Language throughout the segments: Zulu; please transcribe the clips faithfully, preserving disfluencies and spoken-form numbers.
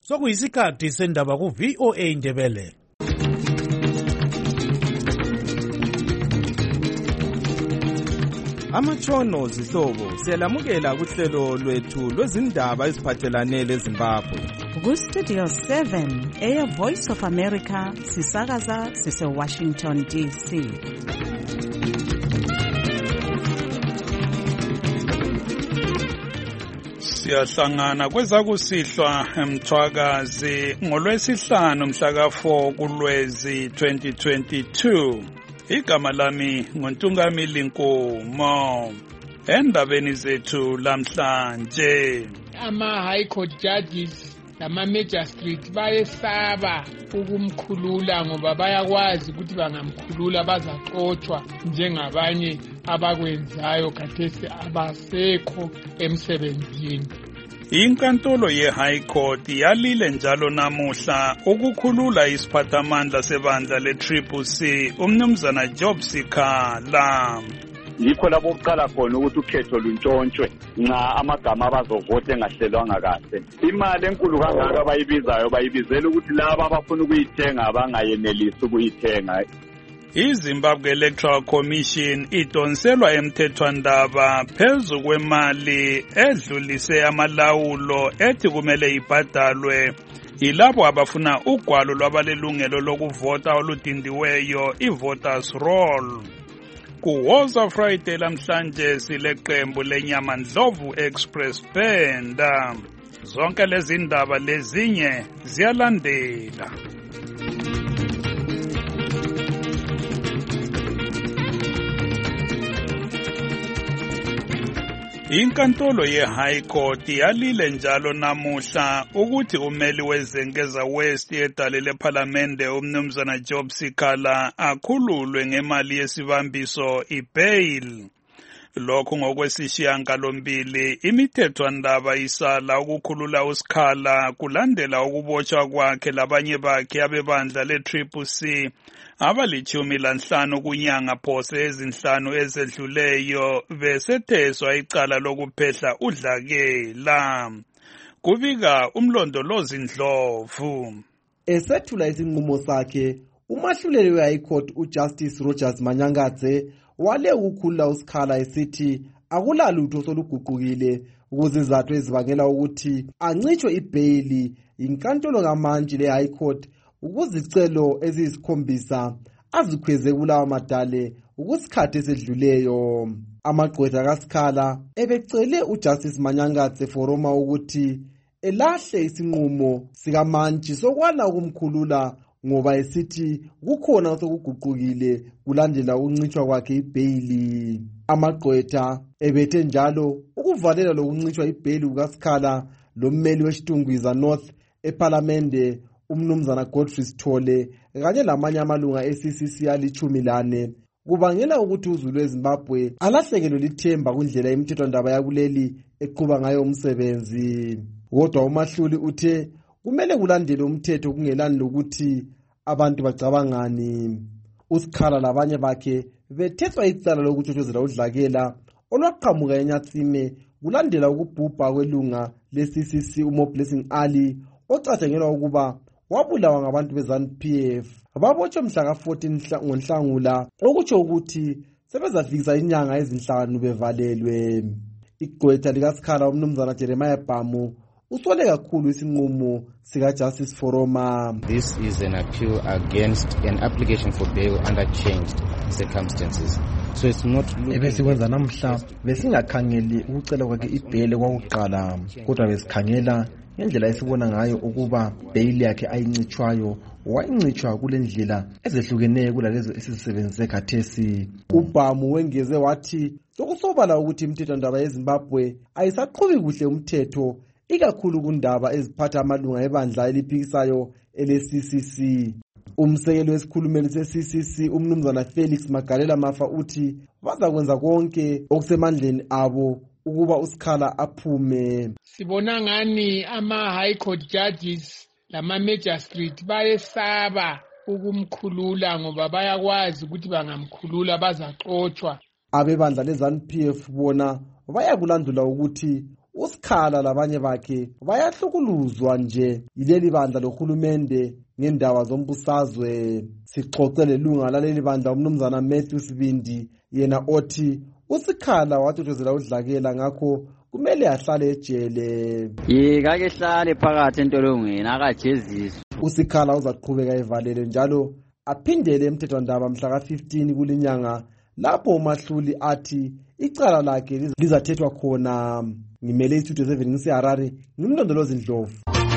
Sokuyisikhathi sendaba ku V O A Ndebele. Amatshono zihlobo siyalamukela kuhlelo lwethu lwezindaba eziphathelane leZimbabwe. Ku Studio seven, Air Voice of America, sisakaza sise Washington D C. Siyahlangana kwezakusihlwa eMthwakazi ngolwesihlanu mhla ka four kuLwezi twenty twenty-two. Igama lami nguNtungamili Nkomo. Endabeni zethu lamhlanje, ama high court judges lama magistrate bayesaba ukumkhulula ngoba bayakwazi ukuthi bangamkhulula bazaxoxwa njengabanye abakwenzayo khathesi abasekho emsebenzini. Inkantolo ye-High Court yalile njalo namuhla ukukhulula isiphathamandla sebandla le-Triple C umnumzana Job Sikhala. Yikho lapho uqala khona ukuthi ukhetho luntshontshwe nxa amagama abazovota engahlelwanga kahle. Imali enkulu kangaka abayibizayo bayibizela ukuthi laba abafuna ukuyithenga bangayenelisi ukuyithenga. iZimbabwe Electoral Commission idonselwa emthethwandaba phezu kwemali edlulise amalawulo ethi kumele ibhadalwe yilabo abafuna ugwalo lwabalelungelo lokuvota oludindiweyo i-voters roll. Kuwoza Friday lamhlanje sileqembu lenyama Ndlovu Express Band. Zonke lezi ndaba lezinye ziyalandela. Inkantolo ye-High Court yalile njalo namuhla ukuthi umeli weZengeza West edale lephalamende umnumzana Job Sikhala akhululwe ngemali yesibambiso i-bail. Lokhu ngokwesishiyagalombili imithethwandaba isala ukukhulula uSikhala kulandela ukubotshwa kwakhe labanye bakhe abebandla le-Triple C abalitshumi lanhlanu kunyanga phose ezinhlanu ezedluleyo besetheswa icala lokuphehla udlakela. Kubika umlondolozi Ndlovu. Esethula isinqumo sakhe, umahluleli we-High Court uJustice Rogers Manyangadze wale ukukhulula uSikhala esithi akulalutho soluguqukile ukuzizathu ezibangela ukuthi ancitshwe ibhayili inkantolo ngamanje le-High Court ukuzicelo eziyisikhombisa azikhweze kulawa madale ukusikhathi esedluleyo. Amagqwetha kaSikhala ebecele uJustice Manyangadze foroma ukuthi elahle isinqumo sikamantshi sokwala ukumkhulula ngoba esithi kukhona osokuguqukile kulandela ukuncitshwa kwakhe ibhayili. Amagqwetha ebethe njalo ukuvalela lokuncitshwa ibhayili kukaSikhala lommeli weShtungwiza North ePhalamende umnumzana Godfrey Sithole kanye lamanye amalunga e-C C C alichumi lane kubangela ukuthi uzulu weZimbabwe alahlekelwe lithemba kundlela imithethwandaba yakuleli eqhuba ngayo umsebenzi. Kodwa umahluli uthe kumele kulandele umthetho kungelani lokuthi abantu bacabangani. uSikhala labanye bakhe bethethwa icala lokutshotshozela udlakela olwaqhamuka eNyatsime kulandela ukubhubha kwelunga le-C C C uMoblessing Ali ocatshangelwa ukuba wabulawa ngabantu beZANU P F. Babotshwe mhla ka fourteen ngoNhlangula okutsho ukuthi sebezafikisa inyanga ezinhlanu bevalelwe. Igqwetha likaSikhala umnumzana Jeremiah Bhamu usole kakhulu isinqumo sika Justice Foroma. This is an appeal against an application for bail under changed circumstances. So it's not ebesikwenza namhla besingakhangeli ukucela kwakhe ibhele kwakuqala kodwa besikhangela ngendlela esibona ngayo ukuba bail yakhe ayincitshwayo wayincitshwa kule ndlela ezehlukeneyo kulalezo esizisebenzise khathesi. uBhamu wengeze wathi sokusobala ukuthi imithethwandaba yeZimbabwe ayisaqhubi kuhle umthetho ikakhulu kundaba eziphatha amalunga ebandla eliphikisayo ele-C C C. Umsekeli wesikhulumeli se-C C C umnumzana Felix Magalela Mafa uthi bazakwenza konke okusemandleni abo ukuba uSikhala aphume. Sibona ngani ama high court judges lama magistrate bayesaba ukumkhulula ngoba bayakwazi ukuthi bangamkhulula bazaxoxwa. Abebandla leZANU P F bona bayakulandula ukuthi uSikhala labanye bakhe bayahlukuluzwa nje yileli bandla lohulumende ngendaba zombusazwe. Sixoxe lelunga laleli bandla umnumzana Matthew Sibindi, yena othi uSikhala wathokozela udlakela ngakho kumele ahlale ejele. Yikake hlale phakathi entolongweni akajeziswa. uSikhala uzaqhubeka evalele njalo aphindele emthethwandaba mhla ka fifteen kulinyanga lapho uMahluli athi icala lakhe lizathethwa khona. Ngimele istudio seven ngiseHarare, ngimlondolozi Ndlovu.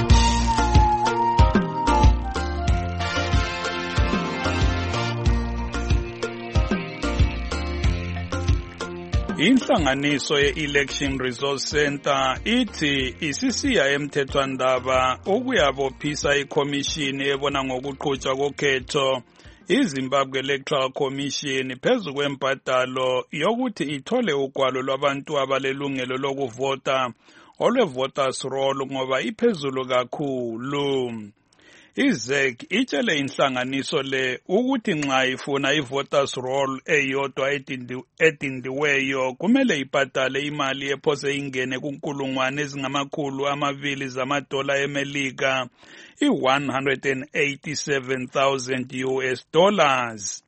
Inhlanganiso ye-Election Resource Center ithi isisiya emthethwandaba ukuyabophisa ikhomishini ebona ngokuqhutshwa kokhetho iZimbabwe Electoral Commission phezu kwembadalo yokuthi ithole ugwalo lwabantu abalelungelo lokuvota olwe-voters roll ngoba iphezulu kakhulu. I-Z E C itshele inhlanganiso le ukuthi nxa ifuna i-voters roll eyodwa edindiweyo kumele ibhadale imali ephose ingene kunkulungwane ezingamakhulu amabili zamadola eMelika, i-one hundred eighty-seven thousand U S dollars.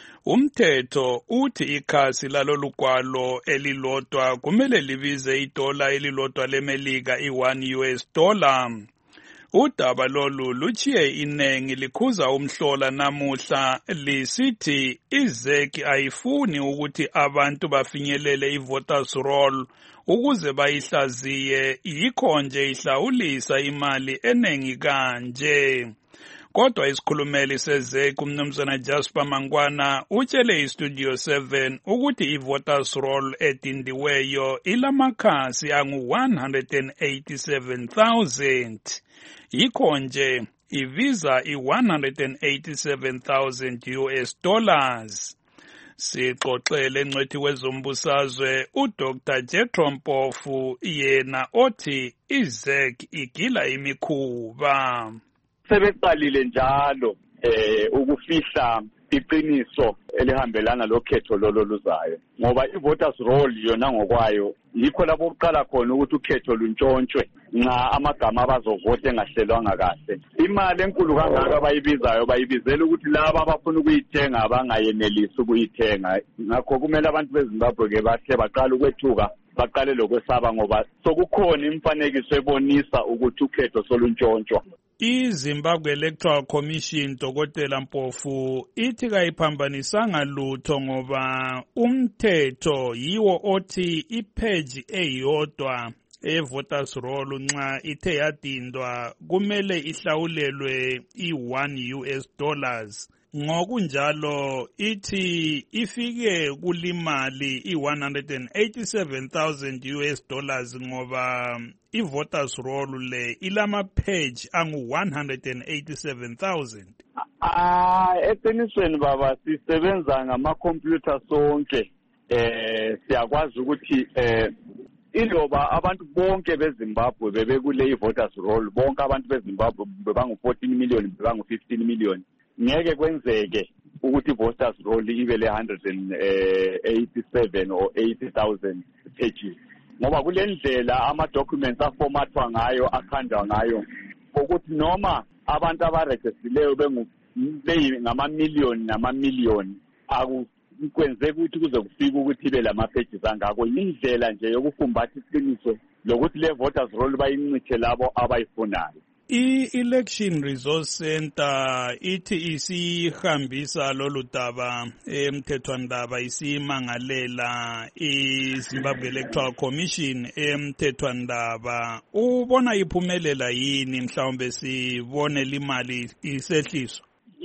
Umthetho uthi ikhasi lalolugwalo elilodwa kumele libize idola elilodwa leMelika i-one U S dollar. Udaba lolu luchiye inengi likhuza umhlola namuhla lisithi i-Z E C ayifuni ukuthi abantu bafinyelele i-voters roll ukuze bayihlaziye, yikho nje ihlawulisa imali enengi kanje. Kodwa isikhulumeli se-Z E C umnumzana Jasper Mangwana utshele iStudio seven ukuthi i-voters roll edindiweyo ilamakhasi angu-one hundred eighty-seven thousand. Yikho nje ibiza i-one hundred eighty-seven thousand U S dollars. Sixoxele ngcwethi wezombusazwe uDoctor Jethro Mpofu, yena othi i-Z E C igila imikhuba. Sebeqalile njalo eh ukufihla iqiniso elihambelana lokhetho lolo luzayo, ngoba i-voters roll yona ngokwayo yikho lapho uqala khona ukuthi ukhetho luntshontshwe nxa amagama abazovota engahlelwanga kahle. Imali enkulu kangaka abayibizayo bayibizela ukuthi laba abafuna ukuyithenga bangayenelisi ukuyithenga. Ngakho kumele abantu beZimbabwe ke bahle baqala ukwethuka, baqale lokwesaba ngoba sokukhona imfanekiso ebonisa ukuthi ukhetho soluntshontshwa. iZimbabwe Electoral Commission Dokotela Mpofu ithi kayiphambanisanga lutho ngoba umthetho yiwo othi ipage eyodwa e-voters roll nxa ithe yadindwa kumele ihlawulelwe i-one U S dollars. Ngokunjalo ithi ifike kulimali i-one hundred eighty-seven thousand U S dollars ngoba i-voters roll le ilama page angu-one hundred eighty-seven thousand. Ah, eqinisweni baba sisebenza ngama-computer sonke. Eh siyakwazi ukuthi eh iloba abantu bonke beZimbabwe bebekule i-voters roll, bonke abantu beZimbabwe bebangu fourteen million, bebangu fifteen million. Ngeke kwenzeke ukuthi voters roll ibe le one hundred eighty-seven or eighty thousand pages, ngoba kule ndlela ama documents aformatwa ngayo, akhandwa ngayo, ukuthi noma abantu abaregistrileyo bengu ngama million nama million akukwenzeka ukuthi kuze kufike ukuthi ibe lama pages angako. Indlela nje yokufumbatha iqiniso lokuthi le voters roll bayincithe labo abayifunayo. I-Election Resource Center ithi isihambisa lolu daba emthethwandaba, isimangalela iZimbabwe Electoral Commission emthethwandaba. Ubona iphumelela yini mhlawumbe sibone limali isehliswa?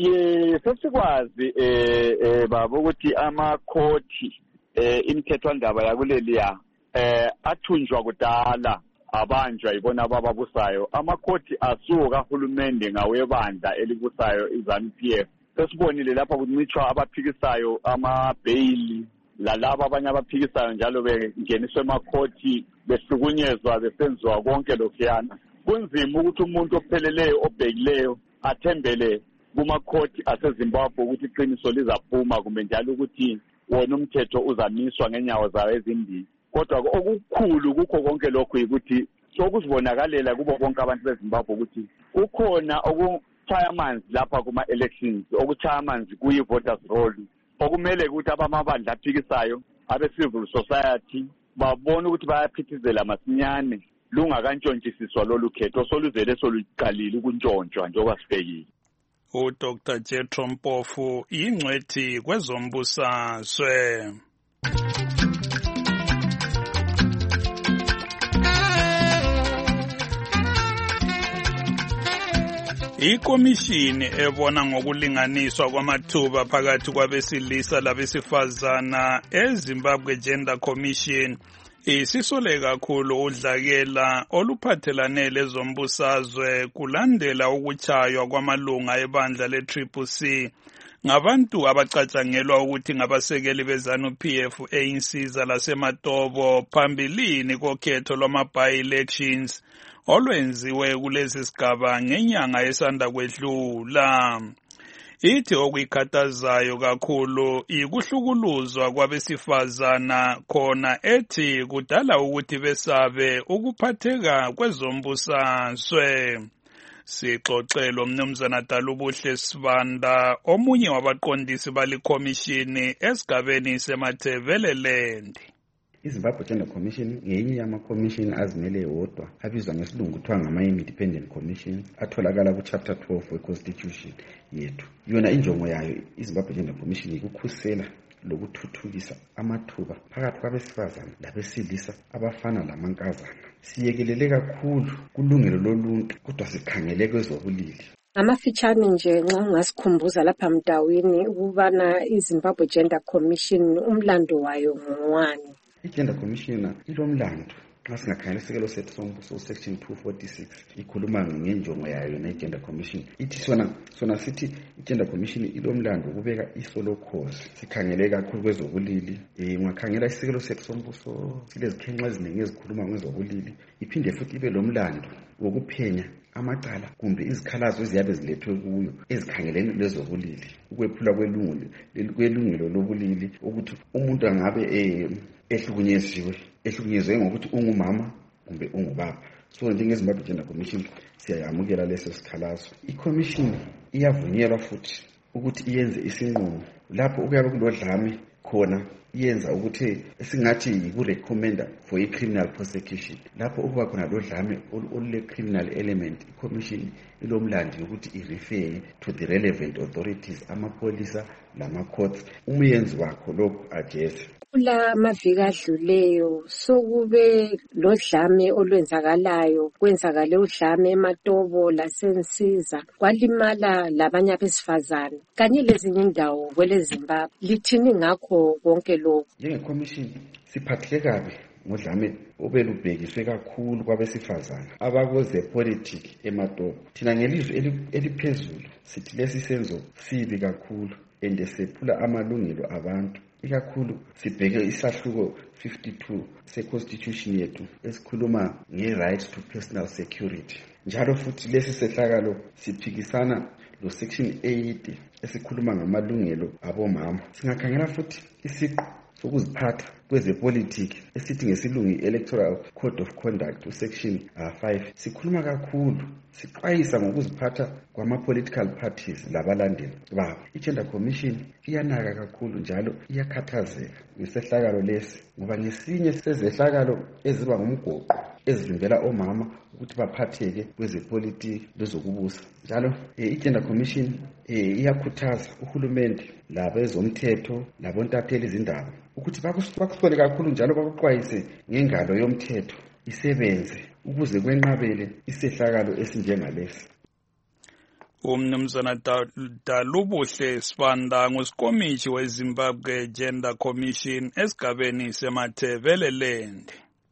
Ye sesikwazi eh eh baba ukuthi amakhoti eh imthethwandaba yakuleliya eh athunjwa kudala abanjwa ibona bababusayo. Amakhoti asuka kahulumende ngawebandla elibusayo iZANU P F. Sesibonile lapha kuncitshwa abaphikisayo ama-bail lalabo abanye abaphikisayo njalo bengeniswe emakhoti behlukunyezwa besenziwa konke lokhuyana. Kunzima ukuthi umuntu opheleleyo obhekileyo athembele kumakhoti aseZimbabwe ukuthi iqiniso lizaphuma kumbe njalo ukuthi wona umthetho uzamiswa ngenyawo zayo ezimbili. kodwa okukhulu kukho konke lokho ukuthi sokuzibonakalela kubo bonke abantu beZimbabwe ukuthi kukhona okuchaya amanzi lapha kuma-elections, okuchaya amanzi kuyi-voters roll, okumele ukuthi abamabandla aphikisayo abe-civil society babone ukuthi bayaphithizela masinyane lungakantshontshisiswa lolu khetho soluzele soluqalile ukuntshontshwa njengoba sibhekile. uDr Jethro Mpofu yingcwethi kwezombusazwe. Ikomishini ebona ngokulinganiswa kwamathuba phakathi kwabesilisa labesifazana eZimbabwe Gender Commission isisole kakhulu udlakela oluphathelane lezombusazwe kulandela ukuchaywa kwamalunga ebandla le-Triple C ngabantu abacatshangelwa ukuthi ngabasekeli beZanu-P F einsiza laseMatobo phambilini kokhetho lwama-by-elections olwenziwe kulezi sigaba ngenyanga esanda kwedlula. Ithi okuyikhathazayo kakhulu ikuhlukuluzwa kwabesifazana khona ethi kudala ukuthi besabe ukuphatheka kwezombusazwe. Sixoxelo Mnumzana Dalubuhle Sibanda, omunye wabaqondisi balikhomishini esigabeni seMathebeleland. iZimbabwe Gender Commission ngenye yama-commission azimele wodwa abizwa ngesilungu kuthiwa ngama-independent commission atholakala ku-chapter twelve we-constitution yethu. Yona injongo yayo iZimbabwe Gender Commission ikukhusela lokuthuthukisa amathuba phakathi kwabesifazana labesilisa abafana lamankazana. Siyekelele kakhulu kulungelo loluntu kodwa sikhangele kwezobulili. Amafitshane nje nxa ungasikhumbuza lapha mdawini ukubana iZimbabwe Gender Commission umlando wayo ngowani. I-Gender Commission ilomlando nxa singakhangela isikelo sethu sombuso section two forty-six ikhuluma ngenjongo yayo ne-Gender Commission. Ithi sona sona sithi i-Gender Commission ilomlando ukubeka isolokhozi. Sikhangele kakhulu kwezobulili. Eh ungakhangela isikelo sethu sombuso silezikhenxa eziningi ezikhuluma ngezobulili. Iphinde futhi ibe lomlando wokuphenya amacala kumbe izikhalazo eziyabe zilethwe kuyo ezikhangelene lezobulili, ukwephula kwelungelo kwelungelo lobulili ukuthi umuntu angabe eh ehlukunyeziwe ehlukunyezwe ngokuthi ungumama kumbe ungubaba. So njengeZimbabwe Gender Commission siyayamukela leso sikhalazo. I-commission iyavunyelwa futhi ukuthi iyenze isinqumo lapho ukuyabe kulodlame khona iyenza ukuthi esingathi yiku-recommenda for i-criminal prosecution. Lapho ukuba khona lodlame olule-criminal element, i-commission ilomlandi ukuthi i-refer to the relevant authorities, amapolisa lama-courts, umuyenzi wakho lokhu ajeze. Kula maviki adluleyo sokube lodlame olwenzakalayo, kwenzakale udlame eMatobo laseNsiza, kwalimala labanye abesifazane kanye lezinye indawo kweleZimbabwe. Lithini ngakho konke lokho? Njenge-commission siphatheke kabi ngodlame obelubhekiswe kakhulu kwabesifazane abakozepolitiki eMatobo. Thina ngelizwi eliphezulu sithi lesi senzo sibi kakhulu ende sephula amalungelo abantu. Ikakhulu sibheke isahluko fifty-two se-constitution yethu esikhuluma nge-right to personal security. Njalo futhi lesi sehlakalo siphikisana lo section eight esikhuluma ngamalungelo abomama. Singakhangela futhi isiqu sokuziphatha kwezepolitiki esithi ngesilungu electoral code of conduct section five sikhuluma kakhulu siqwayisa ngokuziphatha kwama-political parties labalandeli babo. I-Gender Commission iyanaka kakhulu njalo iyakhathazeka ngesehlakalo lesi ngoba ngesinye sezehlakalo eziba ngumgoqo ezivimbela omama ukuthi baphatheke kwezepolitiki lezokubusa. Njalo i-Gender Commission iyakhuthaza uhulumende labezomthetho labontatheli izindaba ukuthi bakusole kakhulu njalo bakuqwayise ngengalo yomthetho isebenze ukuze kwenqabele isehlakalo esinjengalesi. Umnumzana Dalubuhle Sibanda ngusikomishi weZimbabwe Gender Commission esigabeni seMathebeleland.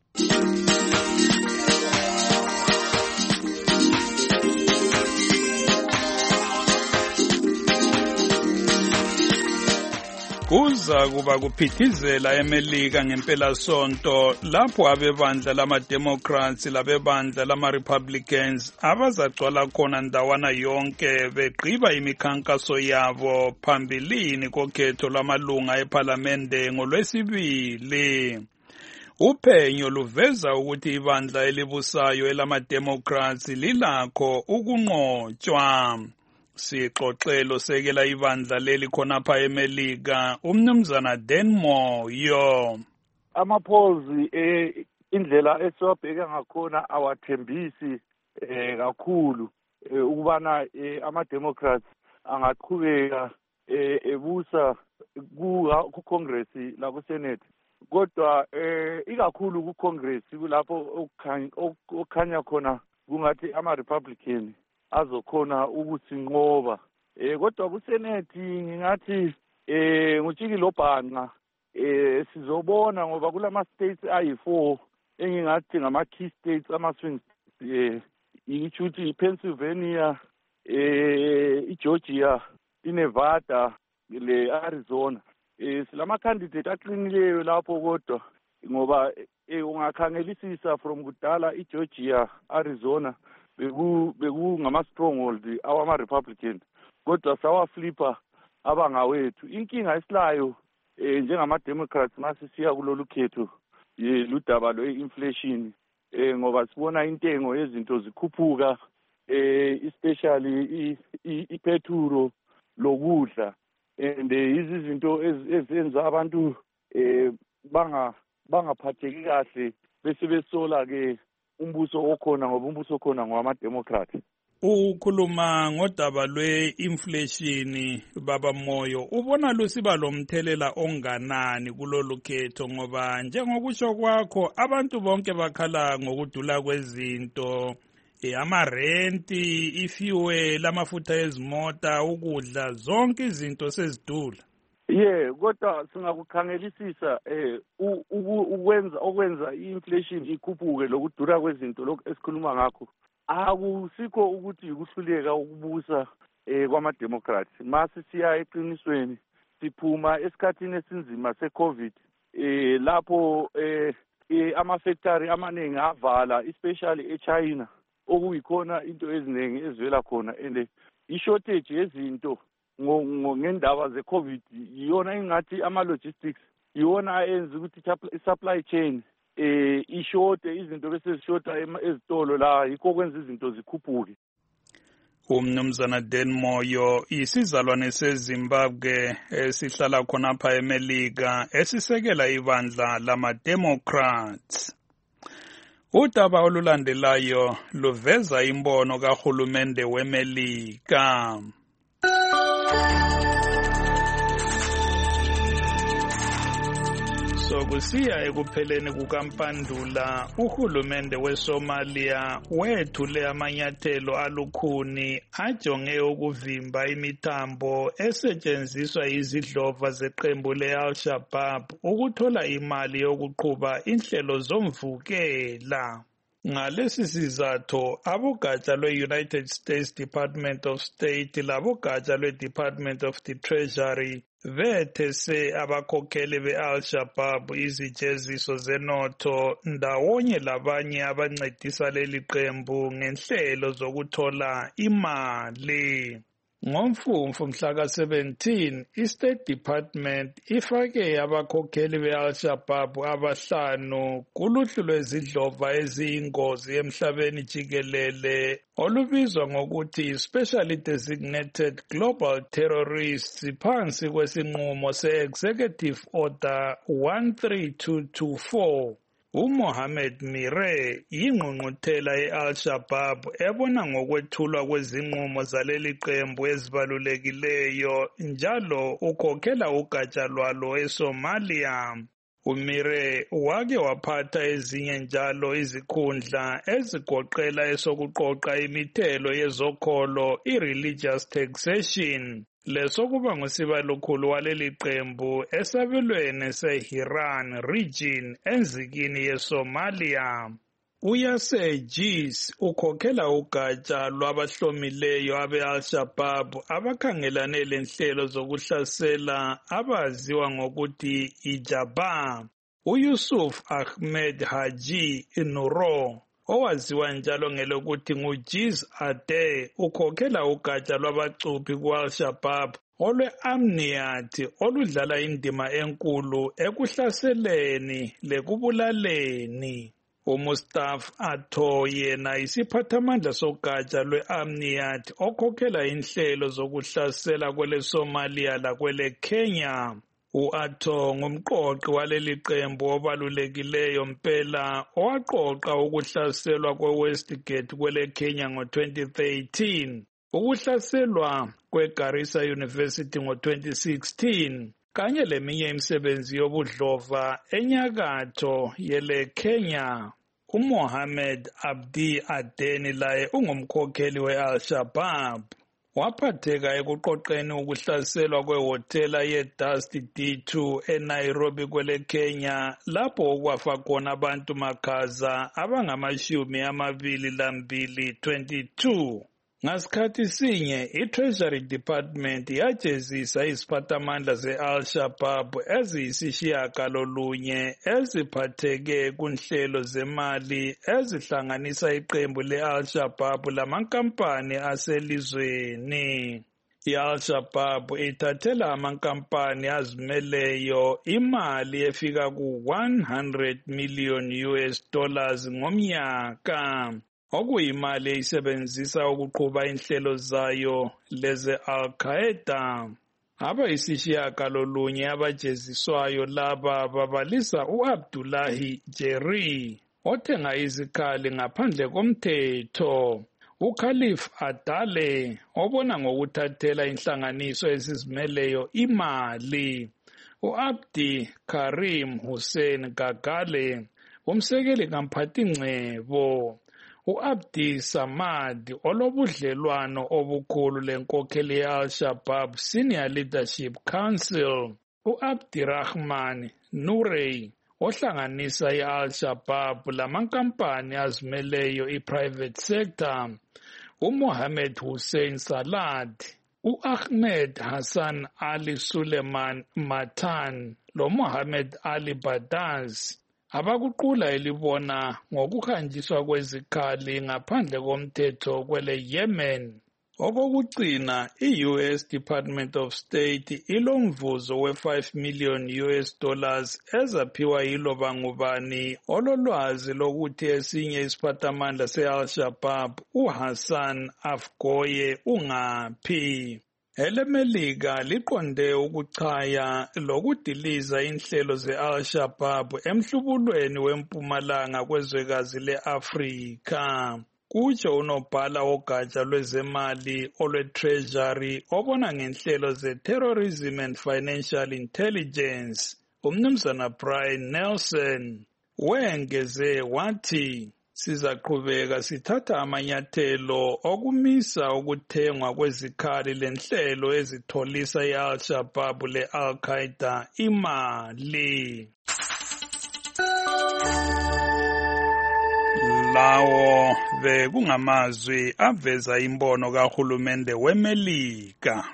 Kuza kuba kuphithizela eMelika ngempela sonto lapho abebandla lama-Democrats labebandla lama-Republicans abazagcwala khona ndawana yonke begqiba imikhankaso yabo phambilini kokhetho lwamalunga ePhalamende ngolwesibili. Uphenyo luveza ukuthi ibandla elibusayo elamademocrats lilakho ukunqotshwa. Sixoxelo sekela ibandla leli khonapha eMelika umnumzana Denmore yo. Ama-polls eh indlela esiwabheka ngakhona awathembisi eh kakhulu ukubana ama-democrats angaqhubeka ebusa ku-Congress la ku-Senate. Kodwa eh ikakhulu ku-Congress kulapho okukhanya khona kungathi ama-Republican azokhona ukuthi nqoba. Eh kodwa ku-Senate ngingathi eh ngutshiki lobhanqa eh sizobona ngoba kulama states ayi-four engingathi ngama key states ama swing eh ichuthi iPennsylvania eh iGeorgia iNevada le Arizona. Eh silama candidate aqinileyo lapho kodwa ngoba ungakhangelisisa from kudala iGeorgia Arizona beku beku ngama stronghold awama Republican kodwa sawa flipper abangawethu. Inkinga esilayo eh njengama Democrats masisiya kulolu khetho ludaba lwe-inflation eh ngoba sibona intengo yezinto zikhuphuka eh especially ipetrol lokudla and izi zinto ezenza abantu eh banga bangaphatheki kahle bese besola ke umbuso okhona ngoba umbuso okhona ngwama Democrat. Ukhuluma ngodaba lwe-inflation baba Moyo, ubona lusiba lomthelela onganani kulolu khetho ngoba njengokusho kwakho abantu bonke bakhala ngokudula kwezinto, amarenti, ifuel, amafutha ezimota, ukudla, zonke izinto sezidula. Yeah, kodwa singakukhangelisisa eh ukwenza okwenza i-inflation ikhuphuke lokudura kwezinto lokho esikhuluma ngakho. Akusikho ukuthi ukuhluleka ukubusa eh kwama-Democrats. Mase siya eqinisweni siphuma esikhathini esinzima se-COVID eh lapho eh ama-factory amaningi avala especially eChina okuyikhona into eziningi ezivela khona and i-shortage yezinto ngendaba ze-COVID yiyona ingathi ama-logistics yiyona ayenza ukuthi i-supply chain eh ishorte izinto bese zishota ezitolo la yikho kwenza izinto zikhuphuke. Umnumzana Denmoyo isizalwane seZimbabwe esihlala khonapha eMelika esisekela ibandla lama-Democrats. Udaba olulandelayo luveza imbono kahulumende weMelika. Sokusiya ekupheleni kukaMpandula, uhulumende weSomalia wethule amanyathelo alukhuni ajonge ukuvimba imithambo esetshenziswa izidlova zeqembu le-Al-Shabaab ukuthola imali yokuqhuba inhlelo zomvukela. Ngalesi sizatho, abogatsha lwe-United States Department of State labogatsha lwe-Department of the Treasury vethese abakhokheli be-Al-Shabaab izijeziso zenotho ndawonye labanye abancedisa leli qembu ngenhlelo zokuthola imali. Ngomfumfu mhla ka seventeen, i-State Department ifake abakhokheli be-Al-Shabaab abahlanu kuluhlu lwezidlova eziyingozi emhlabeni jikelele olubizwa ngokuthi Specially Designated Global Terrorists phansi kwesinqumo se-Executive Order one three two two four. uMohammed Mire yingqungquthela ye-Al-Shabaab ebona ngokwethulwa kwezinqumo zaleli qembu ezibalulekileyo njalo ukhokhela ugatsha lwalo eSomalia. uMire wake waphatha ezinye njalo izikhundla ezigoqela esokuqoqa imithelo yezokholo i-religious taxation lesokuba ngusibalukhulu waleli qembu esabelweni se-Hiran region enzikini yeSomalia. uYasser Jis ukhokhela ugatsha lwabahlomileyo abe-Al-Shabaab abakhangelane lenhlelo zokuhlasela abaziwa ngokuthi iJabha. uYusuf Ahmed Haji Nuro owaziwa njalo ngelokuthi nguJiz Ade ukhokhela ugatsha lwabacuphi ku-Al-Shabaab olwe-Amniyat oludlala indima enkulu ekuhlaseleni lekubulaleni. uMustapha Atho yena isiphathamandla sogatsha lwe-Amniyat okhokhela inhlelo zokuhlasela kwele Somalia lakwele Kenya. U-Atho ngumqoqi waleli qembu obalulekileyo mpela owaqoqa ukuhlaselwa kwe-Westgate kwele Kenya ngo-twenty thirteen, ukuhlaselwa kwe-Garissa University ngo-twenty sixteen, kanye leminye imisebenzi yobudlova enyakatho yele Kenya. uMohammed Abdi Adeni laye ungumkhokheli we-Al-Shabaab. Waphatheka ekuqoqeni ukuhlaselwa kwehotela ye-Dusty D two eNairobi kwele Kenya lapho okwafa khona abantu makhaza abangamashumi amabili lambili twenty-two. Ngasikhathi sinye i-Treasury Department yajezisa iziphathamandla ze-Al-Shabaab eziyisishiyagalolunye eziphatheke kunhlelo zemali ezihlanganisa iqembu le-Al-Shabaab lamankampani aselizweni. I-Al-Shabaab ithathela amankampani azimeleyo imali efika ku-one hundred million U S dollars ngomnyaka. okuyimali eyisebenzisa ukuqhuba inhlelo zayo leze Al-Qaeda. Abayisishiyagalolunye abajeziswayo laba babalisa u-Abdullahi Jerry othenga izikhali ngaphandle komthetho, uKhalif Adale obona ngokuthathela inhlanganiso ezizimeleyo imali, u-Abdi Karim Hussein Gagale umsekeli kamphathingcebo, u-Abdi Samad olobudlelwano obukhulu lenkokheli ye-Al-Shabaab Senior Leadership Council, u-Abdirahman Nurey ohlanganisa i-Al-Shabaab lamankampani azimeleyo i-private sector, uMohammed Hussein Salad, u-Ahmed Hassan Ali Suleiman Matan lo-Mohammed Ali Badaz abakuqula elibona ngokuhanjiswa kwezikhali ngaphandle komthetho kwele Yemen. Okokugcina, i-U S Department of State ilomvuzo we-five million U S dollars ezaphiwa yiloba ngubani ololwazi lokuthi esinye isiphathamandla se-Al-Shabaab uHassan Afgoye ungaphi. EleMelika liqonde ukuchaya lokudiliza inhlelo ze-Al-Shabaab emhlubulweni wempumalanga kwezwekazi le-Afrika. Kutsho unobhala wogatsha lwezemali olwe-Treasury obona ngenhlelo ze-Terrorism and Financial Intelligence, uMnumzana Brian Nelson. Wengeze wathi, sizaqhubeka sithatha amanyathelo okumisa ukuthengwa kwezikhali lenhlelo ezitholisa i-Al-Shabaab le-Al-Qaeda imali. Lawo bekungamazwi aveza imbono kahulumende weMelika.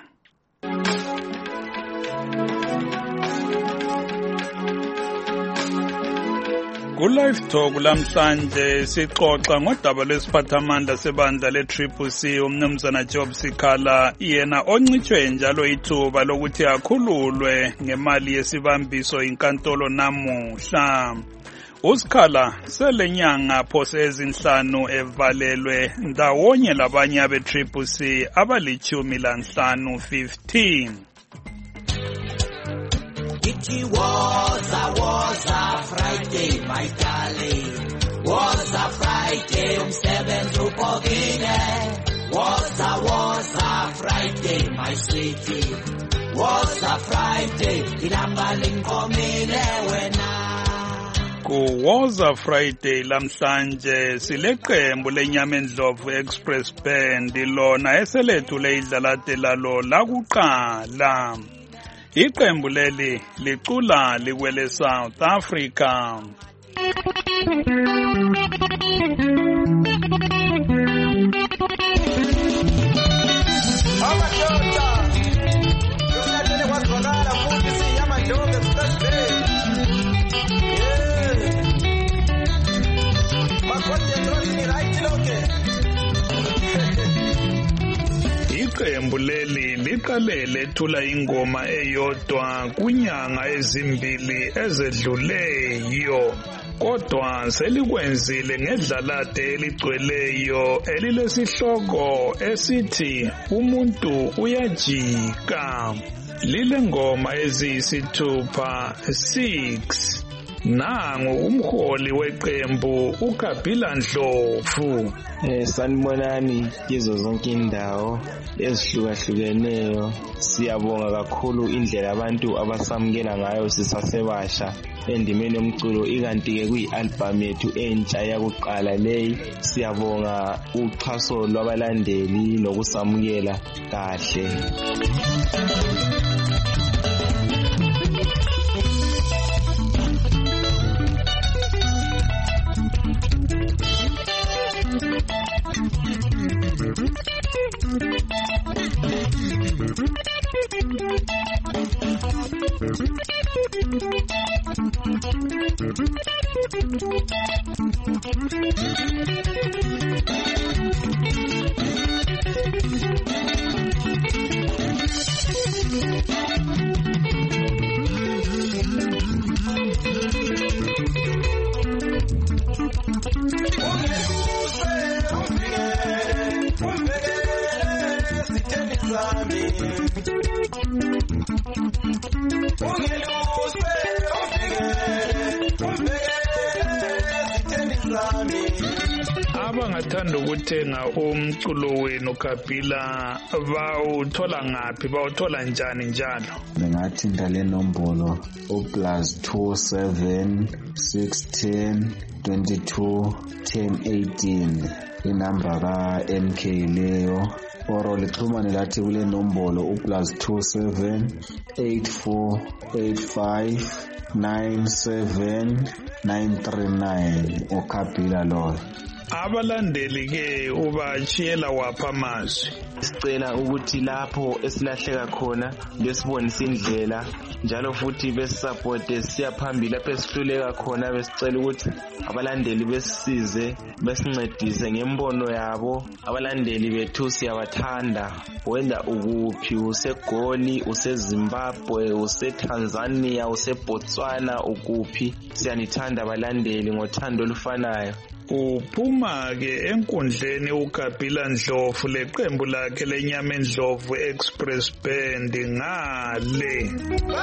Ku-Live Talk lamhlanje sixoxa ngodaba lwesiphathamandla sebandla le-Triple C uMnumzana Job Sikhala, yena oncitshwe njalo ithuba lokuthi akhululwe ngemali yesibambiso inkantolo namuhla. uSikhala selenyanga phose ezinhlanu evalelwe ndawonye labanye abe-Triple C abalichumi lanhlanu fifteen. It was a, was a Friday, my darling. Was a Friday, umsebenzi upokile. Was a, was a Friday, my sweetie. Was a Friday, ilanga linkomile wena. Ku was a Friday lamhlanje sileqembu lenyama endlovu Express Band lona eselethule idlalate lalo lakuqala. Iqembu leli licula likwele South Africa. Yeah. iqembu leli liqale lethula ingoma eyodwa kunyanga ezimbili ezedluleyo, kodwa selikwenzile ngedlalade eligcweleyo elilesihloko esithi umuntu uyajika. Lile ngoma eziyisithupha six. Nangu umholi weqembu uKabhila Ndlovu. Eh sanibonani kizo zonke indawo ezihlukahlukeneyo. Siyabonga kakhulu indlela abantu abasamukela ngayo sisasebasha endimeni yomculo, ikanti ke kuyi-album yethu entsha yakuqala leyi. Siyabonga uxhaso lwabalandeli nokusamukela kahle. Abangathanda ukuthenga umculo wenu Kabhila bawuthola ngaphi, bawuthola njani njalo? Bengathi ndale nombolo o plus two seven six ten twenty-two ten eighteen, inamba ka M K leyo. Oro lixhumane lathi kule nombolo u plus two seven eight four eight five nine seven nine three nine uKabhila lo. Abalandeli ke ubachiyela wapha amazwi. Sicela ukuthi lapho esilahleka khona besibonisa indlela, njalo futhi besisupport siyaphambili lapho esihluleka khona. Besicela ukuthi abalandeli besisize besincedise ngembono yabo. Abalandeli bethu siyabathanda, wenda ukuphi, useGoli, useZimbabwe, useTanzania, useBotswana, ukuphi, siyanithanda abalandeli ngothando olufanayo. Uphuma ke enkundleni uKabhila Ndlovu leqembu lakhe lenyama Ndlovu Express Band ngale.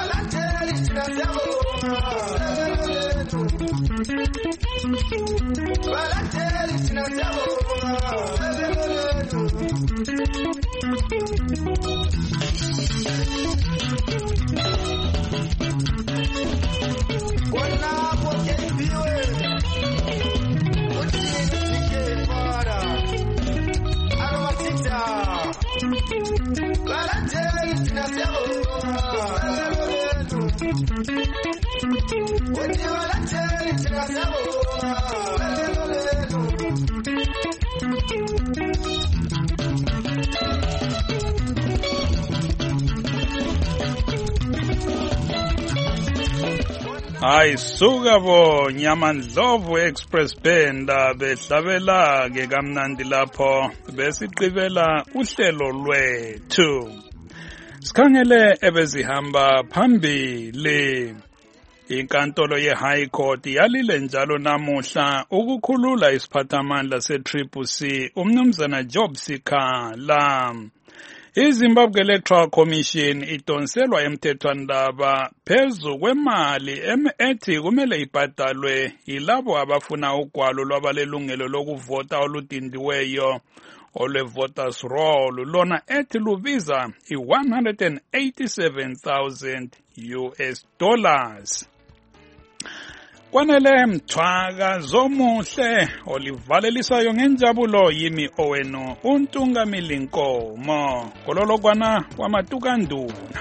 Hayi suka bo nyama Ndlovu Express Band behlabela ke kamnandi lapho besiqibela uhlelo lwethu. Sikhangele ebezihamba phambili. Inkantolo ye-High Court yalile njalo namuhla ukukhulula isiphathamandla se-Triple C umnumzana Job Sikhala. iZimbabwe Electoral Commission idonselwa emthethwandaba phezu kwemali ethi kumele ibhadalwe yilabo abafuna ugwalo lwabalelungelo lokuvota oludindiweyo olwe-voters roll, lona ethi lubiza i-one hundred eighty-seven thousand U S dollars. Kwanele mthwaka zomuhle olivalelisayo ngenjabulo yimi owenu uNtungamili Nkomo kololokwana kwamatukanduna.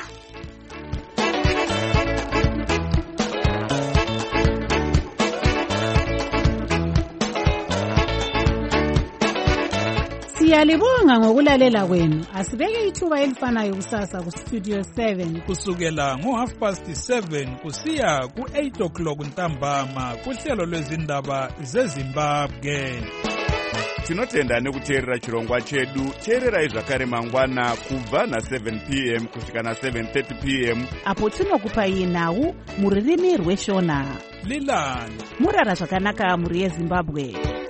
Siyalibonga ngokulalela kwenu. Asibeke ithuba elifanayo kusasa ku Studio seven kusukela ngo half past seven kusiya ku eight o'clock ntambama kuhlelo lwezindaba zeZimbabwe. tinotenda nekuteerera chirongwa chedu. teererai zvakare mangwana kubva na-seven p m kusvika na-seven thirty p m apo tinokupai nhau mururimi rweshona. lilani murara zvakanaka muri yezimbabwe.